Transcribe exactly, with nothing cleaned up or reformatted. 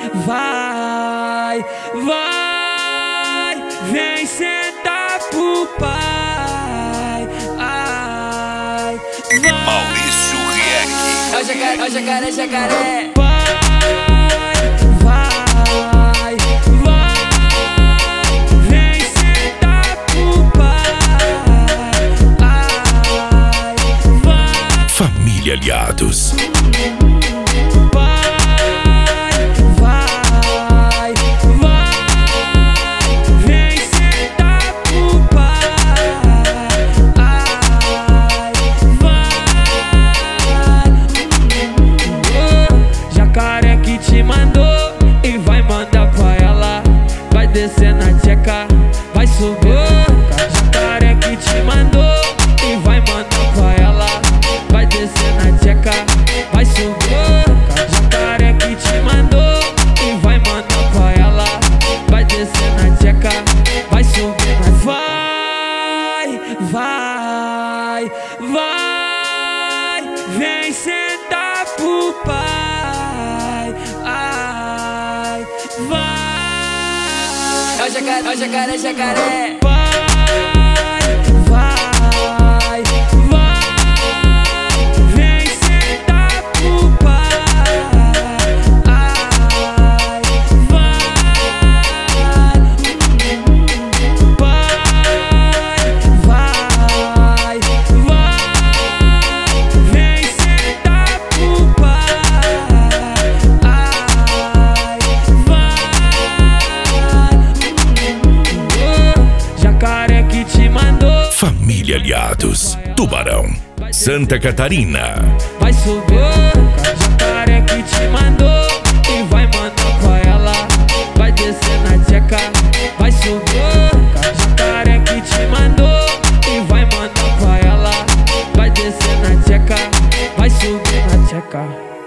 vai, vai, vem sentar pro pai. Ai, vai. Maurício Rieck. É o jacaré, é o jacaré, jacaré. Vai, vai, vai, vem sentar pro pai. Ai, vai. Família Aliados. Te mandou e vai mandar pra ela. Vai descer na tcheca, vai subir. Jacaré que te mandou e vai mandar pra ela. Vai descer na tcheca, vai subir. Jacaré que te mandou e vai mandar pra ela. Vai descer na tcheca, vai subir. Vai, vai, vai, vem sentar pro pai. Ai, vai. É o jacaré, é o jacaré, jacaré. Vai, vai, vai, vem sentar pro pai. Ai, vai. Vai, vai, vai, vem sentar pro pai. Jacaré que te mandou. Família Aliados. Tubarão, Santa Catarina. Vai subir. Jacaré que te mandou e vai mandar pra ela. Vai descer na tcheca, vai subir. Jacaré que te mandou e vai mandar pra ela. Vai descer na tcheca, vai subir na tcheca.